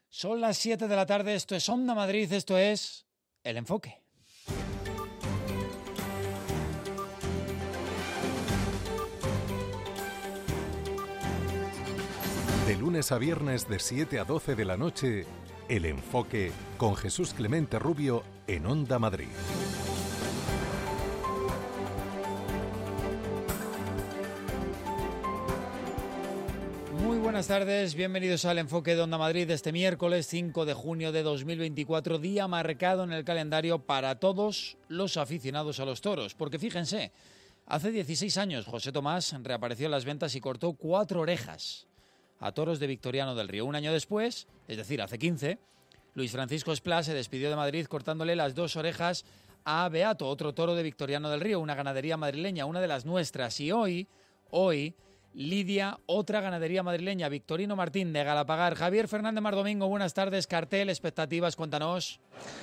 Son las 7 de la tarde, esto es Onda Madrid, esto es El Enfoque. De lunes a viernes de 7 a 12 de la noche, El Enfoque con Jesús Clemente Rubio en Onda Madrid. Muy buenas tardes, bienvenidos al Enfoque de Onda Madrid de este miércoles 5 de junio de 2024, día marcado en el calendario para todos los aficionados a los toros, porque fíjense, hace 16 años José Tomás reapareció en las ventas y cortó 4 orejas a toros de Victoriano del Río. Un año después, es decir, hace 15, Luis Francisco Esplá se despidió de Madrid cortándole las 2 orejas a Beato, otro toro de Victoriano del Río, una ganadería madrileña, una de las nuestras. Y hoy lidia otra ganadería madrileña, Victorino Martín de Galapagar. Javier Fernández Mardomingo, buenas tardes. Cartel, expectativas, cuéntanos.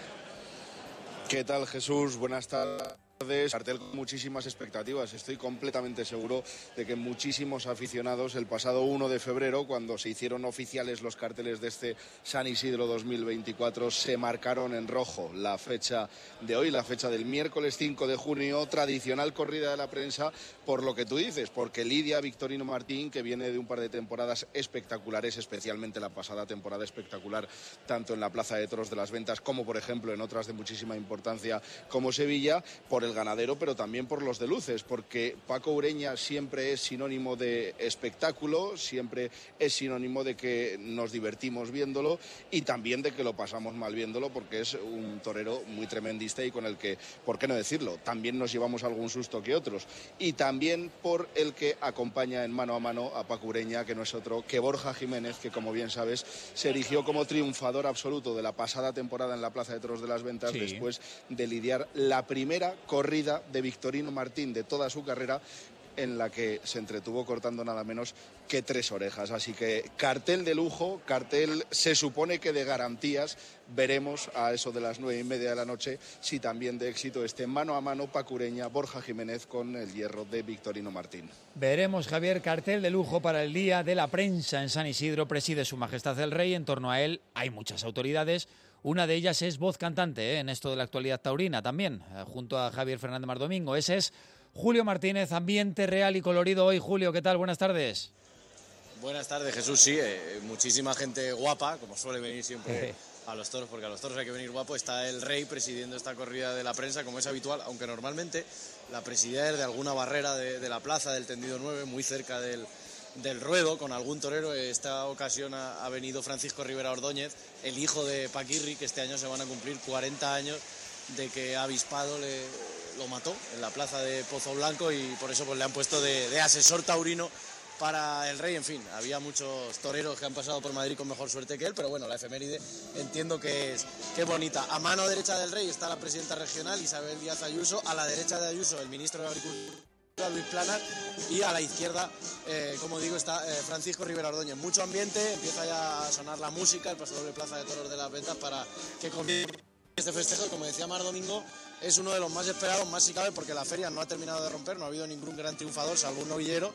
¿Qué tal, Jesús? Buenas tardes. Cartel con muchísimas expectativas. Estoy completamente seguro de que muchísimos aficionados el pasado 1 de febrero, cuando se hicieron oficiales los carteles de este San Isidro 2024, se marcaron en rojo la fecha de hoy, la fecha del miércoles 5 de junio, tradicional corrida de la prensa, por lo que tú dices, porque lidia Victorino Martín, que viene de un par de temporadas espectaculares, especialmente la pasada temporada espectacular, tanto en la Plaza de Toros de las Ventas como, por ejemplo, en otras de muchísima importancia como Sevilla, por el ganadero, pero también por los de luces, porque Paco Ureña siempre es sinónimo de espectáculo, siempre es sinónimo de que nos divertimos viéndolo y también de que lo pasamos mal viéndolo, porque es un torero muy tremendista y con el que, ¿por qué no decirlo?, también nos llevamos algún susto que otros. Y también por el que acompaña en mano a mano a Paco Ureña, que no es otro que Borja Jiménez, que, como bien sabes, se erigió como triunfador absoluto de la pasada temporada en la Plaza de Toros de las Ventas, sí, después de lidiar la primera corrida de Victorino Martín de toda su carrera, en la que se entretuvo cortando nada menos que 3 orejas. Así que cartel de lujo, cartel se supone que de garantías. Veremos a eso de las 9:30 de la noche si también de éxito este mano a mano Paco Ureña, Borja Jiménez con el hierro de Victorino Martín. Veremos, Javier, cartel de lujo para el Día de la Prensa en San Isidro. Preside Su Majestad el Rey, en torno a él hay muchas autoridades. Una de ellas es voz cantante, en esto de la actualidad taurina también, junto a Javier Fernández Mardomingo. Ese es Julio Martínez, ambiente real y colorido hoy. Julio, ¿qué tal? Buenas tardes. Buenas tardes, Jesús. Sí, muchísima gente guapa, como suele venir siempre a los toros, porque a los toros hay que venir guapo. Está el Rey presidiendo esta corrida de la prensa, como es habitual, aunque normalmente la presidía es de alguna barrera de la plaza del Tendido 9, muy cerca del ruedo, con algún torero. Esta ocasión ha venido Francisco Rivera Ordóñez, el hijo de Paquirri, que este año se van a cumplir 40 años de que Avispado lo mató en la plaza de Pozo Blanco, y por eso pues le han puesto de asesor taurino para el Rey. En fin, había muchos toreros que han pasado por Madrid con mejor suerte que él, pero bueno, la efeméride entiendo que es bonita. A mano derecha del Rey está la presidenta regional, Isabel Díaz Ayuso. A la derecha de Ayuso, el ministro de Agricultura, Luis Planas, y a la izquierda, como digo, está Francisco Rivera Ordóñez. Mucho ambiente, empieza ya a sonar la música, el pasador de Plaza de Toros de las Ventas, para que comience este festejo. Como decía Mardomingo, es uno de los más esperados, más si cabe, porque la feria no ha terminado de romper, no ha habido ningún gran triunfador, salvo un novillero,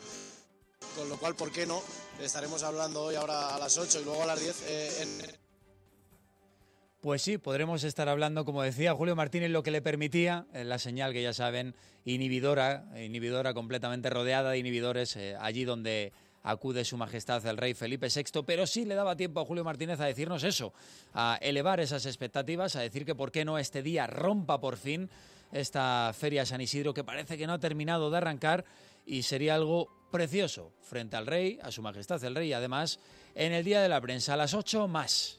con lo cual, ¿por qué no? Estaremos hablando hoy ahora a las 8 y luego a las 10 Pues sí, podremos estar hablando, como decía Julio Martínez, lo que le permitía la señal, que ya saben, inhibidora completamente rodeada de inhibidores, allí donde acude Su Majestad el Rey Felipe VI, pero sí le daba tiempo a Julio Martínez a decirnos eso, a elevar esas expectativas, a decir que por qué no este día rompa por fin esta Feria San Isidro, que parece que no ha terminado de arrancar, y sería algo precioso frente al Rey, a Su Majestad el Rey, y además en el Día de la Prensa a las 8 más.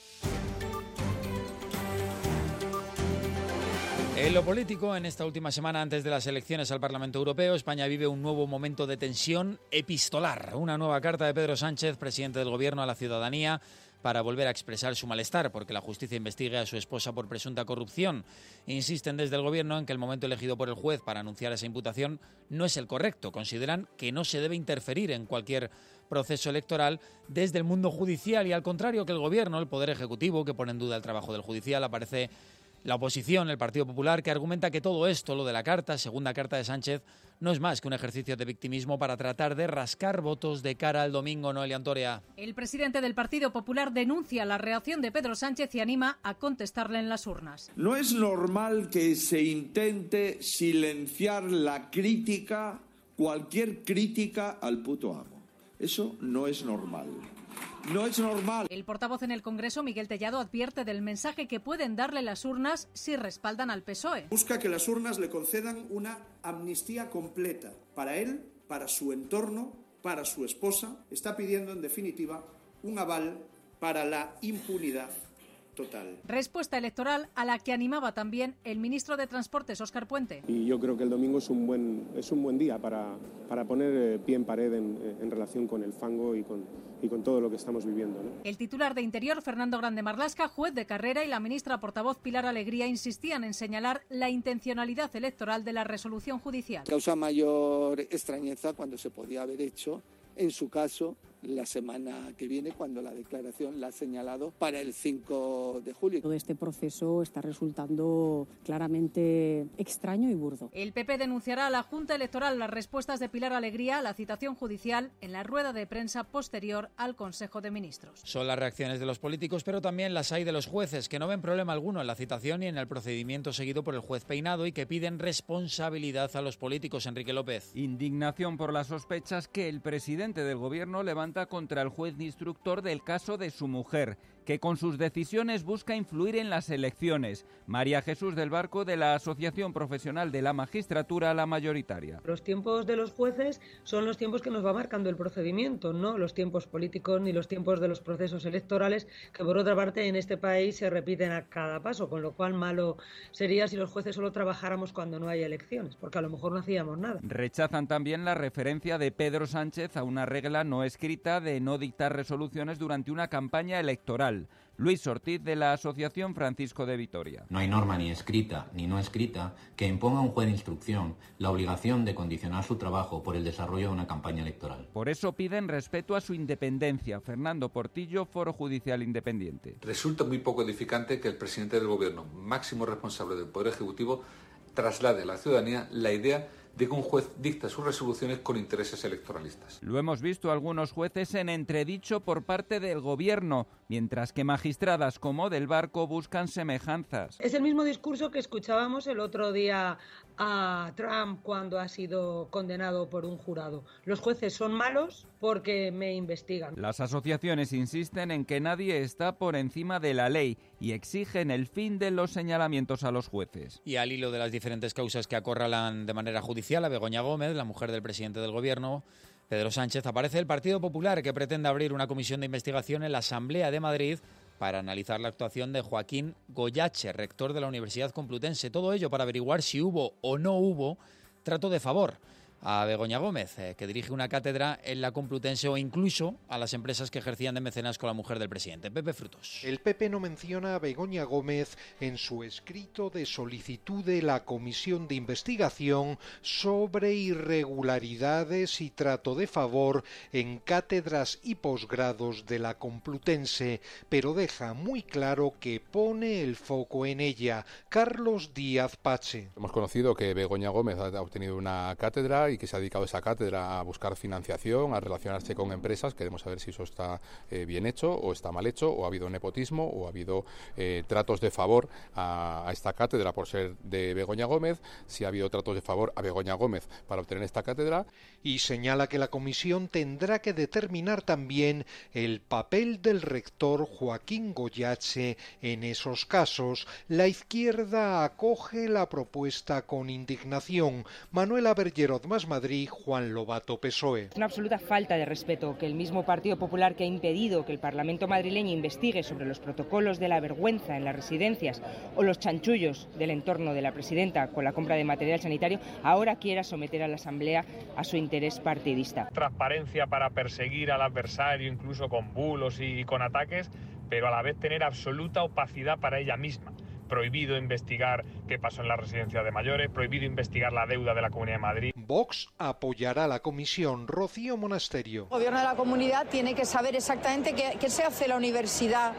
En lo político, en esta última semana antes de las elecciones al Parlamento Europeo, España vive un nuevo momento de tensión epistolar. Una nueva carta de Pedro Sánchez, presidente del Gobierno, a la ciudadanía, para volver a expresar su malestar porque la justicia investigue a su esposa por presunta corrupción. Insisten desde el Gobierno en que el momento elegido por el juez para anunciar esa imputación no es el correcto. Consideran que no se debe interferir en cualquier proceso electoral desde el mundo judicial, y al contrario que el Gobierno, el Poder Ejecutivo, que pone en duda el trabajo del judicial, aparece La oposición, el Partido Popular, que argumenta que todo esto, lo de la carta, segunda carta de Sánchez, no es más que un ejercicio de victimismo para tratar de rascar votos de cara al domingo. Noelia Antoria. El presidente del Partido Popular denuncia la reacción de Pedro Sánchez y anima a contestarle en las urnas. No es normal que se intente silenciar la crítica, cualquier crítica al puto amo. Eso no es normal. No es normal. El portavoz en el Congreso, Miguel Tellado, advierte del mensaje que pueden darle las urnas si respaldan al PSOE. Busca que las urnas le concedan una amnistía completa para él, para su entorno, para su esposa. Está pidiendo, en definitiva, un aval para la impunidad total. Respuesta electoral a la que animaba también el ministro de Transportes, Óscar Puente. Y yo creo que el domingo es un buen día para poner pie en pared en relación con el fango y con todo lo que estamos viviendo, ¿no? El titular de Interior, Fernando Grande Marlaska, juez de carrera, y la ministra portavoz Pilar Alegría insistían en señalar la intencionalidad electoral de la resolución judicial. Causa mayor extrañeza cuando se podía haber hecho, en su caso, la semana que viene, cuando la declaración la ha señalado para el 5 de julio. Todo este proceso está resultando claramente extraño y burdo. El PP denunciará a la Junta Electoral las respuestas de Pilar Alegría a la citación judicial en la rueda de prensa posterior al Consejo de Ministros. Son las reacciones de los políticos, pero también las hay de los jueces, que no ven problema alguno en la citación y en el procedimiento seguido por el juez Peinado y que piden responsabilidad a los políticos. Enrique López. Indignación por las sospechas que el presidente del Gobierno levanta contra el juez instructor del caso de su mujer, que con sus decisiones busca influir en las elecciones. María Jesús del Barco, de la Asociación Profesional de la Magistratura, la mayoritaria. Los tiempos de los jueces son los tiempos que nos va marcando el procedimiento, no los tiempos políticos ni los tiempos de los procesos electorales, que por otra parte en este país se repiten a cada paso, con lo cual malo sería si los jueces solo trabajáramos cuando no hay elecciones, porque a lo mejor no hacíamos nada. Rechazan también la referencia de Pedro Sánchez a una regla no escrita de no dictar resoluciones durante una campaña electoral. Luis Ortiz, de la Asociación Francisco de Vitoria. No hay norma ni escrita ni no escrita que imponga a un juez de instrucción la obligación de condicionar su trabajo por el desarrollo de una campaña electoral. Por eso piden respeto a su independencia. Fernando Portillo, Foro Judicial Independiente. Resulta muy poco edificante que el presidente del Gobierno, máximo responsable del Poder Ejecutivo, traslade a la ciudadanía la idea de que un juez dicta sus resoluciones con intereses electoralistas. Lo hemos visto algunos jueces en entredicho por parte del Gobierno, mientras que magistradas como Del Barco buscan semejanzas. Es el mismo discurso que escuchábamos el otro día a Trump cuando ha sido condenado por un jurado. Los jueces son malos porque me investigan. Las asociaciones insisten en que nadie está por encima de la ley y exigen el fin de los señalamientos a los jueces. Y al hilo de las diferentes causas que acorralan de manera judicial a Begoña Gómez, la mujer del presidente del Gobierno, Pedro Sánchez, aparece el Partido Popular, que pretende abrir una comisión de investigación en la Asamblea de Madrid para analizar la actuación de Joaquín Goyache, rector de la Universidad Complutense. Todo ello para averiguar si hubo o no hubo trato de favor a Begoña Gómez, que dirige una cátedra en la Complutense, o incluso a las empresas que ejercían de mecenas con la mujer del presidente. Pepe Frutos. El PP no menciona a Begoña Gómez en su escrito de solicitud de la comisión de investigación sobre irregularidades y trato de favor en cátedras y posgrados de la Complutense, pero deja muy claro que pone el foco en ella. Carlos Díaz Pache. Hemos conocido que Begoña Gómez ha obtenido una cátedra y que se ha dedicado esa cátedra a buscar financiación, a relacionarse con empresas. Queremos saber si eso está bien hecho o está mal hecho, o ha habido nepotismo o ha habido tratos de favor a esta cátedra por ser de Begoña Gómez, si ha habido tratos de favor a Begoña Gómez para obtener esta cátedra. Y señala que la comisión tendrá que determinar también el papel del rector Joaquín Goyache en esos casos. La izquierda acoge la propuesta con indignación. Manuela Bergerot, Más Madrid, Juan Lobato, PSOE. Es una absoluta falta de respeto que el mismo Partido Popular, que ha impedido que el Parlamento madrileño investigue sobre los protocolos de la vergüenza en las residencias o los chanchullos del entorno de la presidenta con la compra de material sanitario, ahora quiera someter a la Asamblea a su interés partidista. Transparencia para perseguir al adversario, incluso con bulos y con ataques, pero a la vez tener absoluta opacidad para ella misma. Prohibido investigar qué pasó en la residencia de mayores, prohibido investigar la deuda de la Comunidad de Madrid. Vox apoyará la comisión. Rocío Monasterio. El Gobierno de la Comunidad tiene que saber exactamente qué se hace en la universidad,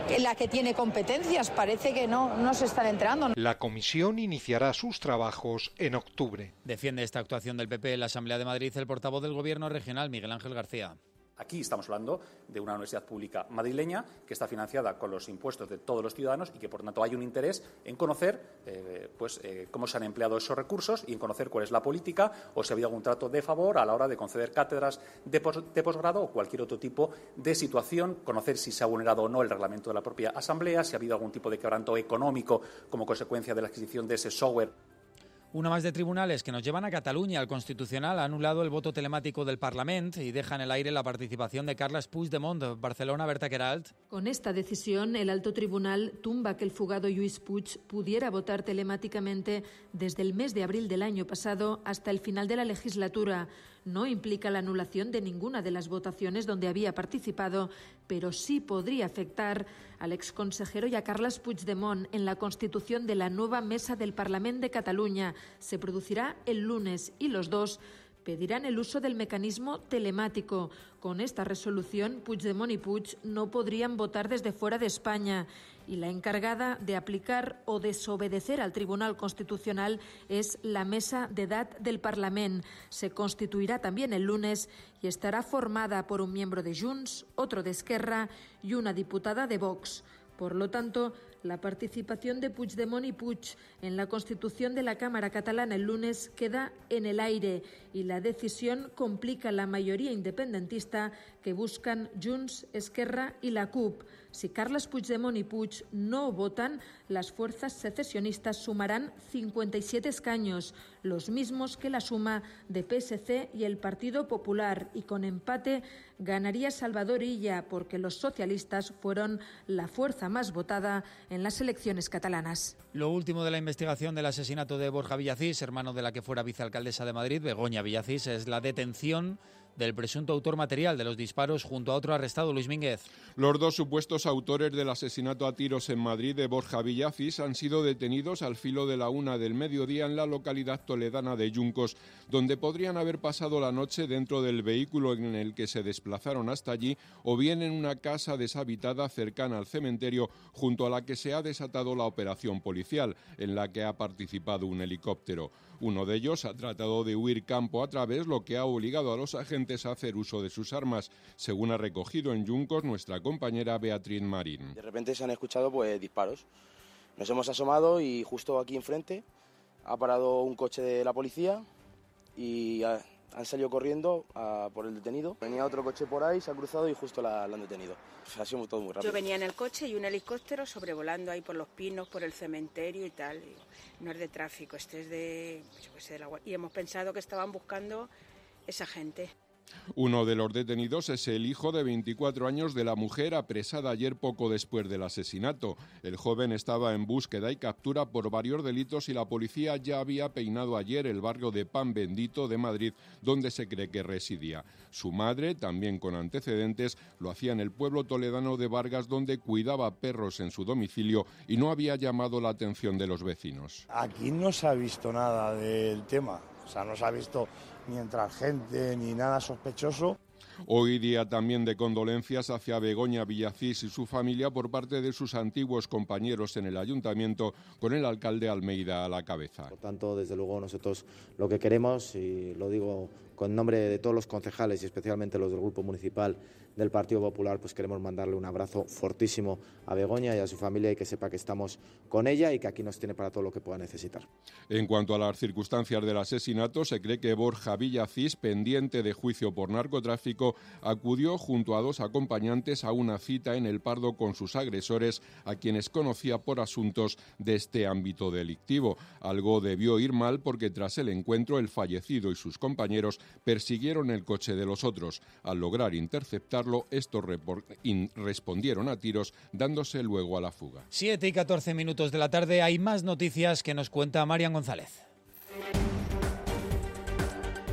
la que tiene competencias. Parece que no se están enterando. La comisión iniciará sus trabajos en octubre. Defiende esta actuación del PP en la Asamblea de Madrid el portavoz del Gobierno regional, Miguel Ángel García. Aquí estamos hablando de una universidad pública madrileña que está financiada con los impuestos de todos los ciudadanos y que, por tanto, hay un interés en conocer cómo se han empleado esos recursos y en conocer cuál es la política o si ha habido algún trato de favor a la hora de conceder cátedras de posgrado o cualquier otro tipo de situación, conocer si se ha vulnerado o no el reglamento de la propia Asamblea, si ha habido algún tipo de quebranto económico como consecuencia de la adquisición de ese software. Una más de tribunales que nos llevan a Cataluña. El Constitucional ha anulado el voto telemático del Parlamento y deja en el aire la participación de Carles Puigdemont. Barcelona, Berta Queralt. Con esta decisión, el alto tribunal tumba que el fugado Lluís Puig pudiera votar telemáticamente desde el mes de abril del año pasado hasta el final de la legislatura. No implica la anulación de ninguna de las votaciones donde había participado, pero sí podría afectar al exconsejero y a Carles Puigdemont en la constitución de la nueva mesa del Parlament de Cataluña. Se producirá el lunes y los dos pedirán el uso del mecanismo telemático. Con esta resolución, Puigdemont y Puig no podrían votar desde fuera de España. Y la encargada de aplicar o desobedecer al Tribunal Constitucional es la Mesa d'Edat del Parlament. Se constituirá también el lunes y estará formada por un miembro de Junts, otro de Esquerra y una diputada de Vox. Por lo tanto, la participación de Puigdemont y Puig en la constitución de la Cámara catalana el lunes queda en el aire y la decisión complica la mayoría independentista que buscan Junts, Esquerra y la CUP. Si Carles Puigdemont y Puig no votan, las fuerzas secesionistas sumarán 57 escaños, los mismos que la suma de PSC y el Partido Popular, y con empate ganaría Salvador Illa porque los socialistas fueron la fuerza más votada en las elecciones catalanas. Lo último de la investigación del asesinato de Borja Villacís, hermano de la que fuera vicealcaldesa de Madrid, Begoña Villacís, es la detención del presunto autor material de los disparos junto a otro arrestado, Luis Mínguez. Los dos supuestos autores del asesinato a tiros en Madrid de Borja Villacís han sido detenidos al filo de la 1 del mediodía en la localidad toledana de Yuncos, donde podrían haber pasado la noche dentro del vehículo en el que se desplazaron hasta allí o bien en una casa deshabitada cercana al cementerio junto a la que se ha desatado la operación policial, en la que ha participado un helicóptero. Uno de ellos ha tratado de huir campo a través, lo que ha obligado a los agentes a hacer uso de sus armas, según ha recogido en Yuncos nuestra compañera Beatriz Marín. De repente se han escuchado disparos. Nos hemos asomado y justo aquí enfrente ha parado un coche de la policía y han salido corriendo por el detenido. Venía otro coche por ahí, se ha cruzado y justo la han detenido. Ha sido todo muy rápido. Yo venía en el coche y un helicóptero sobrevolando ahí por los pinos, por el cementerio y tal. Y no es de tráfico, este es de la Guardia. Y hemos pensado que estaban buscando esa gente. Uno de los detenidos es el hijo de 24 años de la mujer apresada ayer poco después del asesinato. El joven estaba en búsqueda y captura por varios delitos y la policía ya había peinado ayer el barrio de Pan Bendito de Madrid, donde se cree que residía. Su madre, también con antecedentes, lo hacía en el pueblo toledano de Vargas, donde cuidaba perros en su domicilio y no había llamado la atención de los vecinos. Aquí no se ha visto nada del tema, no se ha visto ni entrar gente ni nada sospechoso. Hoy día también de condolencias hacia Begoña Villacís y su familia por parte de sus antiguos compañeros en el ayuntamiento, con el alcalde Almeida a la cabeza. Por tanto, desde luego nosotros lo que queremos, y lo digo con nombre de todos los concejales y especialmente los del Grupo Municipal del Partido Popular, pues queremos mandarle un abrazo fortísimo a Begoña y a su familia y que sepa que estamos con ella y que aquí nos tiene para todo lo que pueda necesitar. En cuanto a las circunstancias del asesinato, se cree que Borja Villacís, pendiente de juicio por narcotráfico, acudió junto a dos acompañantes a una cita en El Pardo con sus agresores, a quienes conocía por asuntos de este ámbito delictivo. Algo debió ir mal porque tras el encuentro el fallecido y sus compañeros persiguieron el coche de los otros. Al lograr interceptarlo, estos respondieron a tiros, dándose luego a la fuga. 7:14 de la tarde, hay más noticias que nos cuenta Marian González.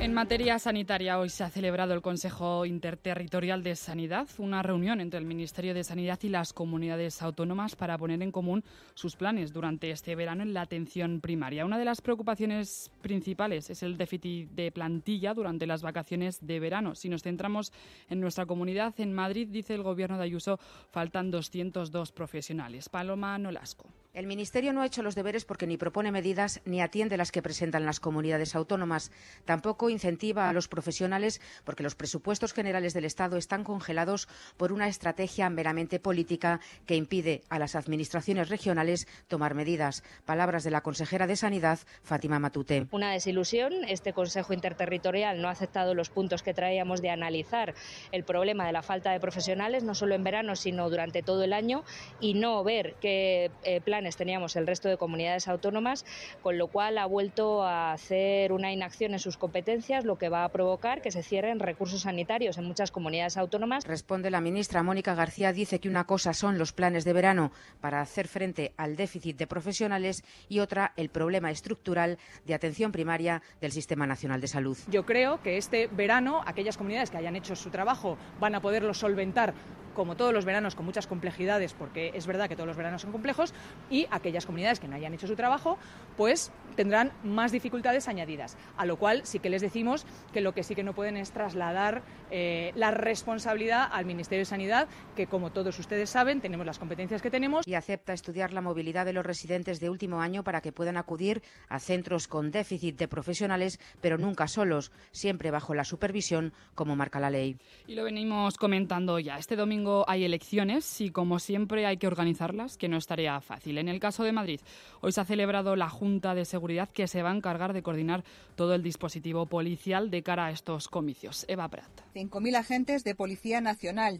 En materia sanitaria, hoy se ha celebrado el Consejo Interterritorial de Sanidad, una reunión entre el Ministerio de Sanidad y las comunidades autónomas para poner en común sus planes durante este verano en la atención primaria. Una de las preocupaciones principales es el déficit de plantilla durante las vacaciones de verano. Si nos centramos en nuestra comunidad, en Madrid, dice el Gobierno de Ayuso, faltan 202 profesionales. Paloma Nolasco. El Ministerio no ha hecho los deberes porque ni propone medidas ni atiende las que presentan las comunidades autónomas. Tampoco incentiva a los profesionales porque los presupuestos generales del Estado están congelados por una estrategia meramente política que impide a las administraciones regionales tomar medidas. Palabras de la consejera de Sanidad, Fátima Matute. Una desilusión. Este Consejo Interterritorial no ha aceptado los puntos que traíamos de analizar el problema de la falta de profesionales, no solo en verano, sino durante todo el año, y no ver qué planes teníamos el resto de comunidades autónomas, con lo cual ha vuelto a hacer una inacción en sus competencias, lo que va a provocar que se cierren recursos sanitarios en muchas comunidades autónomas. Responde la ministra Mónica García, dice que una cosa son los planes de verano para hacer frente al déficit de profesionales y otra el problema estructural de atención primaria del Sistema Nacional de Salud. Yo creo que este verano aquellas comunidades que hayan hecho su trabajo van a poderlo solventar, como todos los veranos, con muchas complejidades, porque es verdad que todos los veranos son complejos, y aquellas comunidades que no hayan hecho su trabajo, pues tendrán más dificultades añadidas. A lo cual sí que les decimos que lo que sí que no pueden es trasladar la responsabilidad al Ministerio de Sanidad, que como todos ustedes saben, tenemos las competencias que tenemos. Y acepta estudiar la movilidad de los residentes de último año para que puedan acudir a centros con déficit de profesionales, pero nunca solos, siempre bajo la supervisión, como marca la ley. Y lo venimos comentando ya. Este domingo hay elecciones y, como siempre, hay que organizarlas, que no es tarea fácil. En el caso de Madrid, hoy se ha celebrado la Junta de Seguridad, que se va a encargar de coordinar todo el dispositivo policial de cara a estos comicios. Eva Prat. 5.000 agentes de Policía Nacional,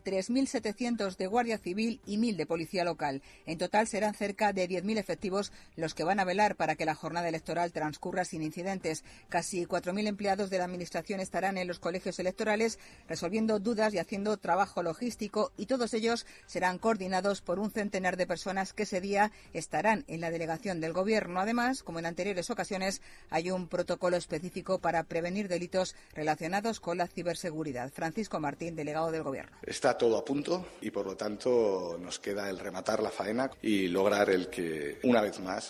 3.700 de Guardia Civil y 1.000 de Policía Local. En total serán cerca de 10.000 efectivos los que van a velar para que la jornada electoral transcurra sin incidentes. Casi 4.000 empleados de la Administración estarán en los colegios electorales resolviendo dudas y haciendo trabajo logístico, y todos ellos serán coordinados por un centenar de personas que ese día estarán en la delegación del Gobierno. Además, como en anteriores ocasiones, hay un protocolo específico para prevenir delitos relacionados con la ciberseguridad. Francisco Martín, delegado del Gobierno. Está todo a punto y, por lo tanto, nos queda el rematar la faena y lograr el que, una vez más,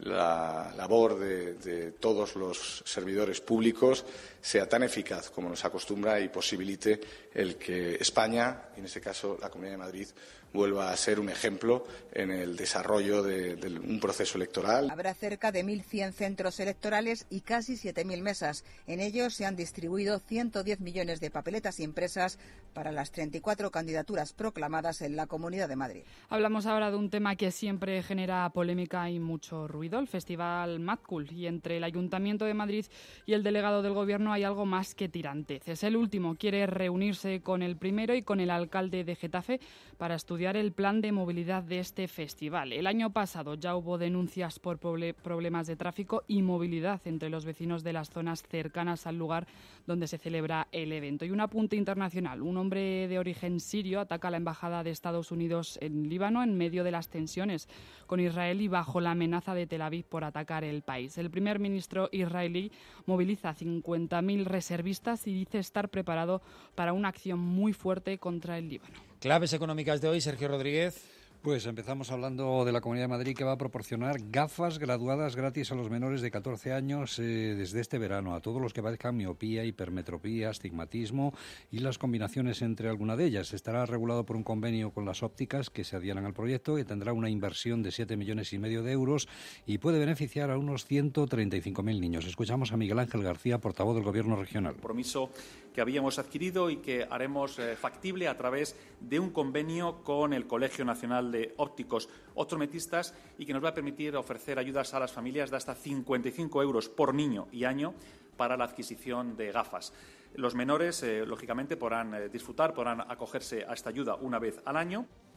la labor de todos los servidores públicos sea tan eficaz como nos acostumbra y posibilite el que España, y en este caso la Comunidad de Madrid, vuelva a ser un ejemplo en el desarrollo de un proceso electoral. Habrá cerca de 1.100 centros electorales y casi 7.000 mesas. En ellos se han distribuido 110 millones de papeletas impresas para las 34 candidaturas proclamadas en la Comunidad de Madrid. Hablamos ahora de un tema que siempre genera polémica y mucho ruido, el Festival Mad Cool. Y entre el Ayuntamiento de Madrid y el delegado del Gobierno hay algo más que tiranteces. El último quiere reunirse con el primero y con el alcalde de Getafe para estudiar el plan de movilidad de este festival. El año pasado ya hubo denuncias por problemas de tráfico y movilidad entre los vecinos de las zonas cercanas al lugar donde se celebra el evento. Y un apunte internacional. Un hombre de origen sirio ataca a la embajada de Estados Unidos en Líbano en medio de las tensiones con Israel y bajo la amenaza de Tel Aviv por atacar el país. El primer ministro israelí moviliza 50.000 reservistas y dice estar preparado para una acción muy fuerte contra el Líbano. Claves económicas de hoy, Sergio Rodríguez. Pues empezamos hablando de la Comunidad de Madrid, que va a proporcionar gafas graduadas gratis a los menores de 14 años desde este verano, a todos los que padezcan miopía, hipermetropía, astigmatismo y las combinaciones entre alguna de ellas. Estará regulado por un convenio con las ópticas que se adhieran al proyecto, que tendrá una inversión de 7,5 millones de euros y puede beneficiar a unos 135.000 niños. Escuchamos a Miguel Ángel García, portavoz del Gobierno regional. Compromiso que habíamos adquirido y que haremos factible a través de un convenio con el Colegio Nacional de Ópticos Optometristas y que nos va a permitir ofrecer ayudas a las familias de hasta 55 euros por niño y año para la adquisición de gafas. Los menores, lógicamente, podrán disfrutar, podrán acogerse a esta ayuda una vez al año.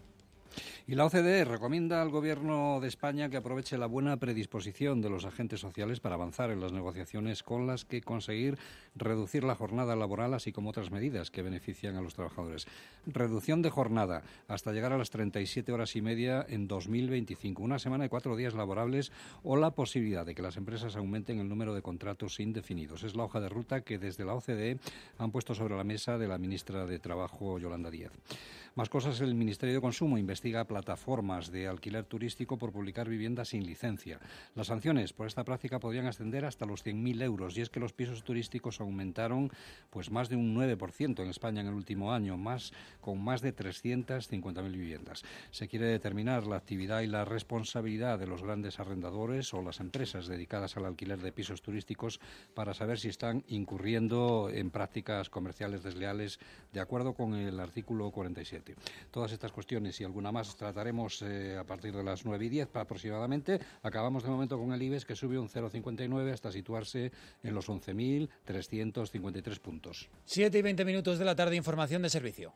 Y la OCDE recomienda al Gobierno de España que aproveche la buena predisposición de los agentes sociales para avanzar en las negociaciones con las que conseguir reducir la jornada laboral, así como otras medidas que benefician a los trabajadores. Reducción de jornada hasta llegar a las 37 horas y media en 2025, una semana de 4 días laborables o la posibilidad de que las empresas aumenten el número de contratos indefinidos. Es la hoja de ruta que desde la OCDE han puesto sobre la mesa de la ministra de Trabajo, Yolanda Díaz. Más cosas, el Ministerio de Consumo investiga plataformas de alquiler turístico por publicar viviendas sin licencia. Las sanciones por esta práctica podrían ascender hasta los 100.000 euros y es que los pisos turísticos aumentaron pues más de un 9% en España en el último año, con más de 350.000 viviendas. Se quiere determinar la actividad y la responsabilidad de los grandes arrendadores o las empresas dedicadas al alquiler de pisos turísticos para saber si están incurriendo en prácticas comerciales desleales de acuerdo con el artículo 47. Todas estas cuestiones y alguna más trataremos a partir de las 9:10 aproximadamente. Acabamos de momento con el IBEX, que sube un 0,59 hasta situarse en los 11.353 puntos. 7:20 de la tarde, información de servicio.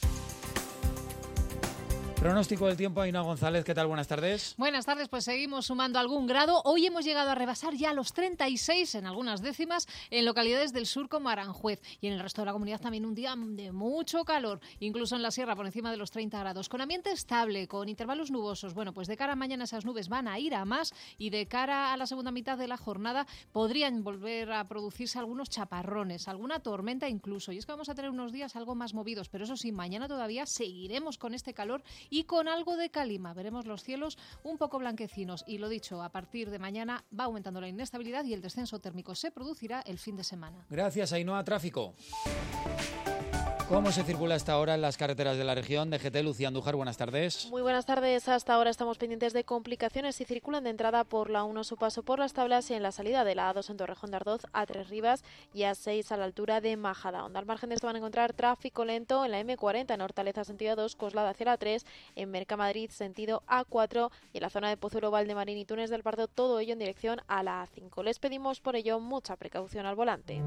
Pronóstico del tiempo, Ainhoa González, ¿qué tal? Buenas tardes. Buenas tardes, pues seguimos sumando algún grado. Hoy hemos llegado a rebasar ya los 36 en algunas décimas en localidades del sur como Aranjuez y en el resto de la comunidad también un día de mucho calor, incluso en la sierra por encima de los 30 grados, con ambiente estable, con intervalos nubosos. Bueno, pues de cara a mañana esas nubes van a ir a más y de cara a la segunda mitad de la jornada podrían volver a producirse algunos chaparrones, alguna tormenta incluso. Y es que vamos a tener unos días algo más movidos, pero eso sí, mañana todavía seguiremos con este calor y con algo de calima. Veremos los cielos un poco blanquecinos y lo dicho, a partir de mañana va aumentando la inestabilidad y el descenso térmico se producirá el fin de semana. Gracias, Ainhoa. Tráfico. ¿Cómo se circula hasta ahora en las carreteras de la región? DGT, Lucía Andújar, buenas tardes. Muy buenas tardes. Hasta ahora estamos pendientes de complicaciones y circulan de entrada por la 1 su paso por las Tablas y en la salida de la A2 en Torrejón de Ardoz, A3 Rivas y A6 a la altura de Majadahonda. Al margen de esto van a encontrar tráfico lento en la M40 en Hortaleza sentido A2, Coslada hacia la 3, en Mercamadrid sentido A4 y en la zona de Pozuelo, Valdemarín y Túnez del Pardo, todo ello en dirección a la A5. Les pedimos por ello mucha precaución al volante.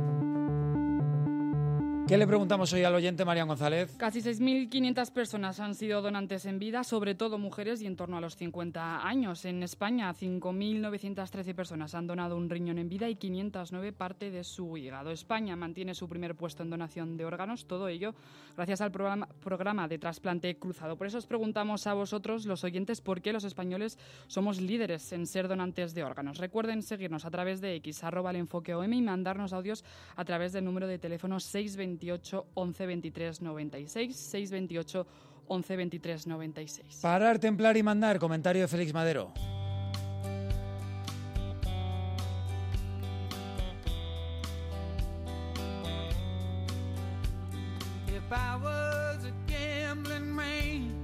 ¿Qué le preguntamos hoy al oyente, María González? Casi 6.500 personas han sido donantes en vida, sobre todo mujeres y en torno a los 50 años. En España, 5.913 personas han donado un riñón en vida y 509 parte de su hígado. España mantiene su primer puesto en donación de órganos, todo ello gracias al programa de trasplante cruzado. Por eso os preguntamos a vosotros, los oyentes, por qué los españoles somos líderes en ser donantes de órganos. Recuerden seguirnos a través de X, @lenfoqueom y mandarnos audios a través del número de teléfono 628 11 23 96, 628 11 23 96. Parar, templar y mandar. Comentario de Félix Madero. If I was a gambling man,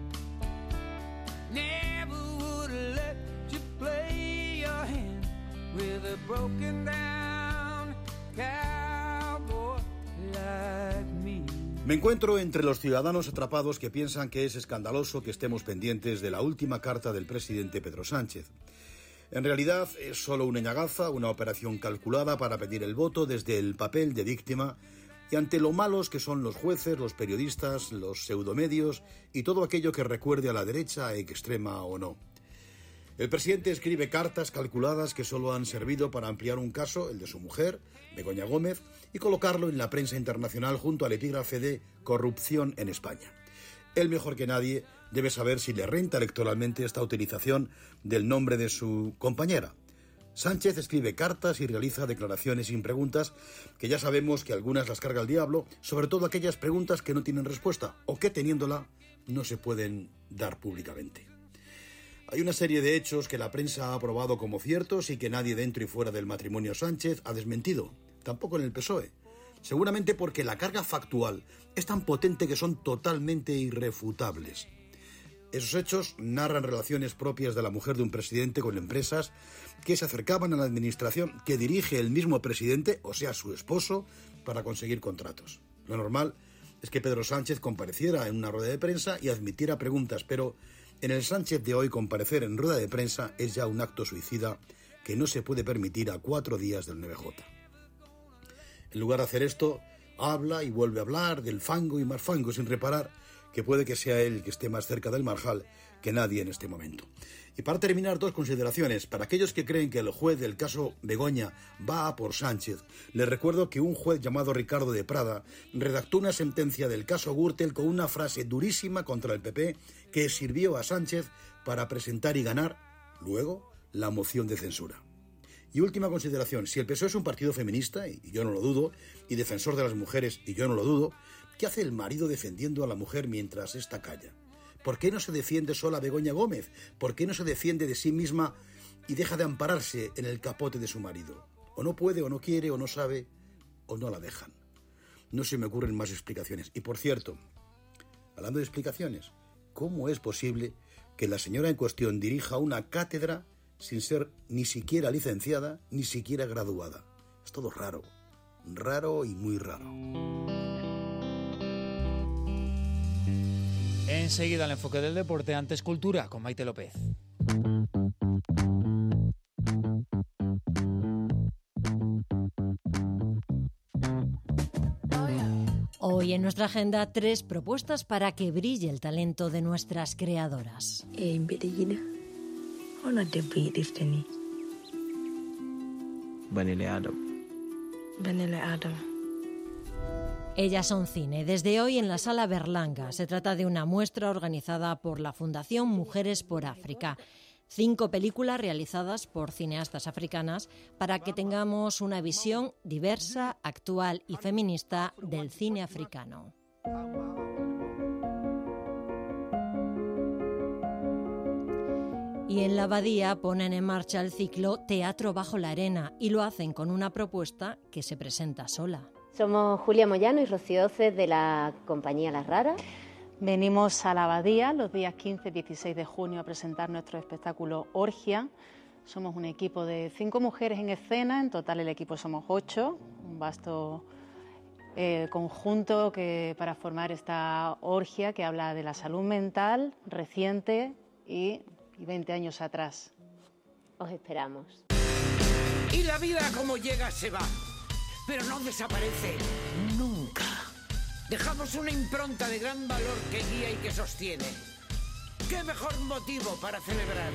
never would have let you play your hand with a broken down cowboy like me. Me encuentro entre los ciudadanos atrapados que piensan que es escandaloso que estemos pendientes de la última carta del presidente Pedro Sánchez. En realidad es solo una ñagaza, una operación calculada para pedir el voto desde el papel de víctima y ante lo malos que son los jueces, los periodistas, los pseudomedios y todo aquello que recuerde a la derecha, extrema o no. El presidente escribe cartas calculadas que solo han servido para ampliar un caso, el de su mujer, Begoña Gómez, y colocarlo en la prensa internacional junto al epígrafe de corrupción en España. Él mejor que nadie debe saber si le renta electoralmente esta utilización del nombre de su compañera. Sánchez escribe cartas y realiza declaraciones sin preguntas, que ya sabemos que algunas las carga el diablo, sobre todo aquellas preguntas que no tienen respuesta o que teniéndola no se pueden dar públicamente. Hay una serie de hechos que la prensa ha aprobado como ciertos y que nadie dentro y fuera del matrimonio Sánchez ha desmentido, tampoco en el PSOE. Seguramente porque la carga factual es tan potente que son totalmente irrefutables. Esos hechos narran relaciones propias de la mujer de un presidente con empresas que se acercaban a la administración que dirige el mismo presidente, o sea, su esposo, para conseguir contratos. Lo normal es que Pedro Sánchez compareciera en una rueda de prensa y admitiera preguntas, pero en el Sánchez de hoy comparecer en rueda de prensa es ya un acto suicida que no se puede permitir a 4 días del 9J. En lugar de hacer esto, habla y vuelve a hablar del fango y más fango sin reparar que puede que sea él que esté más cerca del marjal que nadie en este momento. Y para terminar, 2 consideraciones. Para aquellos que creen que el juez del caso Begoña va a por Sánchez, les recuerdo que un juez llamado Ricardo de Prada redactó una sentencia del caso Gürtel con una frase durísima contra el PP que sirvió a Sánchez para presentar y ganar, luego, la moción de censura. Y última consideración, si el PSOE es un partido feminista, y yo no lo dudo, y defensor de las mujeres, y yo no lo dudo, ¿qué hace el marido defendiendo a la mujer mientras ésta calla? ¿Por qué no se defiende sola Begoña Gómez? ¿Por qué no se defiende de sí misma y deja de ampararse en el capote de su marido? O no puede, o no quiere, o no sabe, o no la dejan. No se me ocurren más explicaciones. Y por cierto, hablando de explicaciones, ¿cómo es posible que la señora en cuestión dirija una cátedra sin ser ni siquiera licenciada, ni siquiera graduada? Es todo raro, raro y muy raro. Enseguida el enfoque del deporte, antes cultura, con Maite López. Hoy en nuestra agenda 3 propuestas para que brille el talento de nuestras creadoras. Vanilla Adam. Ellas son cine, desde hoy en la Sala Berlanga. Se trata de una muestra organizada por la Fundación Mujeres por África. 5 películas realizadas por cineastas africanas para que tengamos una visión diversa, actual y feminista del cine africano. Y en la Abadía ponen en marcha el ciclo Teatro bajo la arena y lo hacen con una propuesta que se presenta sola. Somos Julia Moyano y Rocío Oces de la compañía Las Raras. Venimos a la Abadía los días 15 y 16 de junio a presentar nuestro espectáculo Orgia. Somos un equipo de 5 mujeres en escena, en total el equipo somos 8, un vasto conjunto para formar esta orgia que habla de la salud mental reciente y 20 años atrás. Os esperamos. Y la vida como llega se va, pero no desaparece nunca. Dejamos una impronta de gran valor que guía y que sostiene. ¿Qué mejor motivo para celebrar?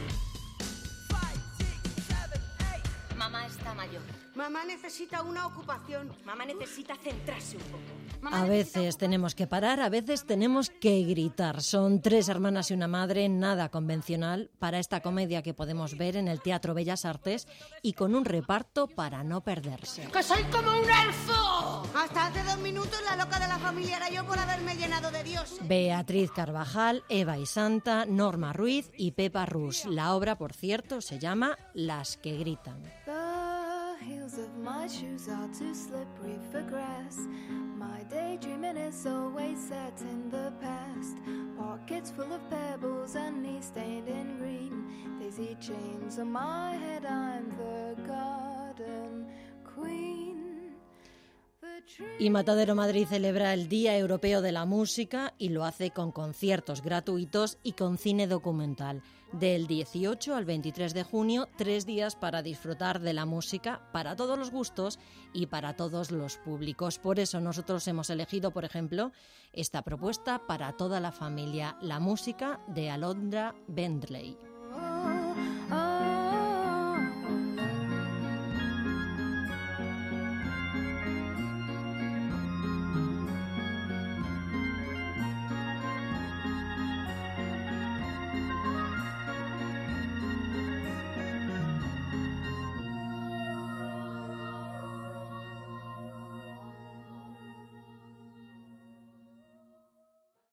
Mamá está mayor. Mamá necesita una ocupación. Mamá necesita centrarse un poco. A veces tenemos que parar, a veces tenemos que gritar. Son 3 hermanas y una madre, nada convencional para esta comedia que podemos ver en el Teatro Bellas Artes y con un reparto para no perderse. ¡Que soy como un elfo! Hasta hace 2 minutos la loca de la familia era yo por haberme llenado de Dios. Beatriz Carvajal, Eva y Santa, Norma Ruiz y Pepa Rus. La obra, por cierto, se llama Las que gritan. Of my shoes are too slippery for grass. My daydreaming is always set in the past. Pockets full of pebbles and knees stained in green. Daisy chains on my head, I'm the garden queen. Y Matadero Madrid celebra el Día Europeo de la Música y lo hace con conciertos gratuitos y con cine documental. Del 18 al 23 de junio, 3 días para disfrutar de la música para todos los gustos y para todos los públicos. Por eso nosotros hemos elegido, por ejemplo, esta propuesta para toda la familia, la música de Alondra Bentley.